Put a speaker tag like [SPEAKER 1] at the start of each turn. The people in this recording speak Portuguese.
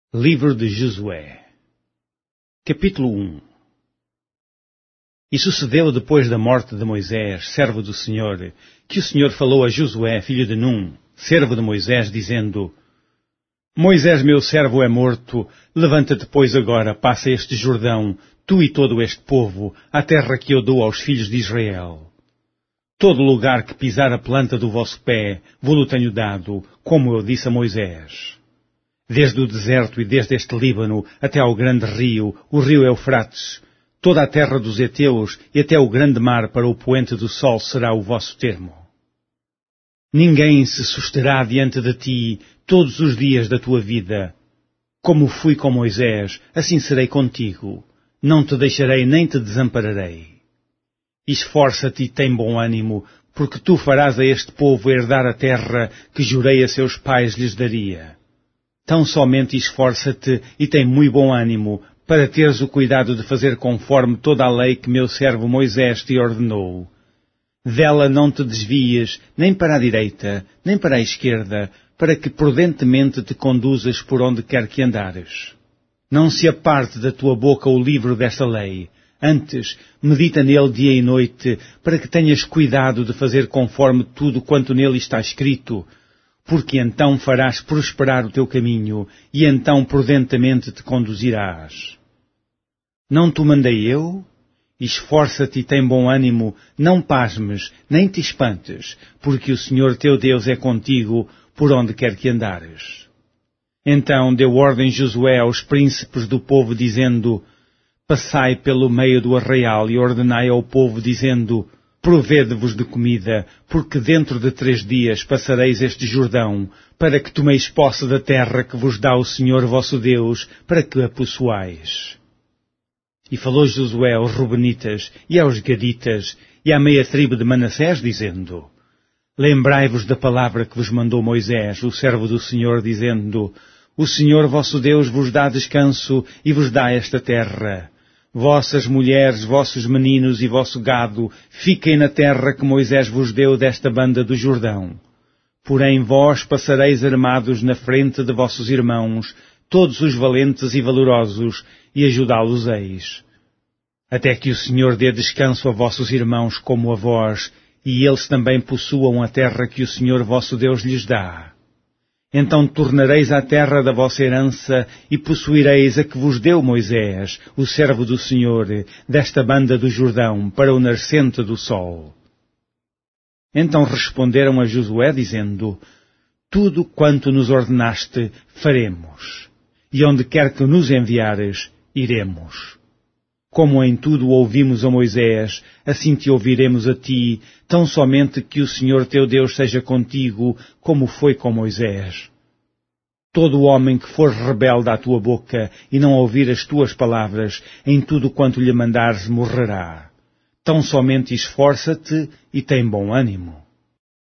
[SPEAKER 1] Livro de Josué. Capítulo 1. E sucedeu depois da morte de Moisés, servo do Senhor, que o Senhor falou a Josué, filho de Num, servo de Moisés, dizendo: Moisés, meu servo, é morto. Levanta-te, pois, agora, passa este Jordão, tu e todo este povo, à terra que eu dou aos filhos de Israel. Todo lugar que pisar a planta do vosso pé, vou-lo tenho dado, como eu disse a Moisés. Desde o deserto e desde este Líbano até ao grande rio, o rio Eufrates, toda a terra dos heteus e até o grande mar para o poente do sol será o vosso termo. Ninguém se susterá diante de ti todos os dias da tua vida. Como fui com Moisés, assim serei contigo. Não te deixarei nem te desampararei. Esforça-te e tem bom ânimo, porque tu farás a este povo herdar a terra que jurei a seus pais lhes daria. Tão somente esforça-te e tem muito bom ânimo, para teres o cuidado de fazer conforme toda a lei que meu servo Moisés te ordenou. Dela não te desvies, nem para a direita, nem para a esquerda, para que prudentemente te conduzas por onde quer que andares. Não se aparte da tua boca o livro desta lei. Antes, medita nele dia e noite, para que tenhas cuidado de fazer conforme tudo quanto nele está escrito, porque então farás prosperar o teu caminho, e então prudentemente te conduzirás. Não te mandei eu? Esforça-te e tem bom ânimo, não pasmes, nem te espantes, porque o Senhor teu Deus é contigo, por onde quer que andares. Então deu ordem Josué aos príncipes do povo, dizendo: Passai pelo meio do arraial e ordenai ao povo, dizendo: Provede-vos de comida, porque dentro de 3 dias passareis este Jordão, para que tomeis posse da terra que vos dá o Senhor vosso Deus, para que a possuais. E falou Josué aos Rubenitas, e aos Gaditas, e à meia tribo de Manassés, dizendo: Lembrai-vos da palavra que vos mandou Moisés, o servo do Senhor, dizendo: O Senhor vosso Deus vos dá descanso, e vos dá esta terra. Vossas mulheres, vossos meninos e vosso gado, fiquem na terra que Moisés vos deu desta banda do Jordão. Porém vós passareis armados na frente de vossos irmãos, todos os valentes e valorosos, e ajudá-los-eis. Até que o Senhor dê descanso a vossos irmãos como a vós, e eles também possuam a terra que o Senhor vosso Deus lhes dá. Então tornareis à terra da vossa herança e possuireis a que vos deu Moisés, o servo do Senhor, desta banda do Jordão, para o nascente do sol. Então responderam a Josué, dizendo: Tudo quanto nos ordenaste, faremos, e onde quer que nos enviares, iremos. Como em tudo ouvimos a Moisés, assim te ouviremos a ti, tão somente que o Senhor teu Deus seja contigo, como foi com Moisés. Todo homem que for rebelde à tua boca e não ouvir as tuas palavras, em tudo quanto lhe mandares morrerá. Tão somente esforça-te e tem bom ânimo.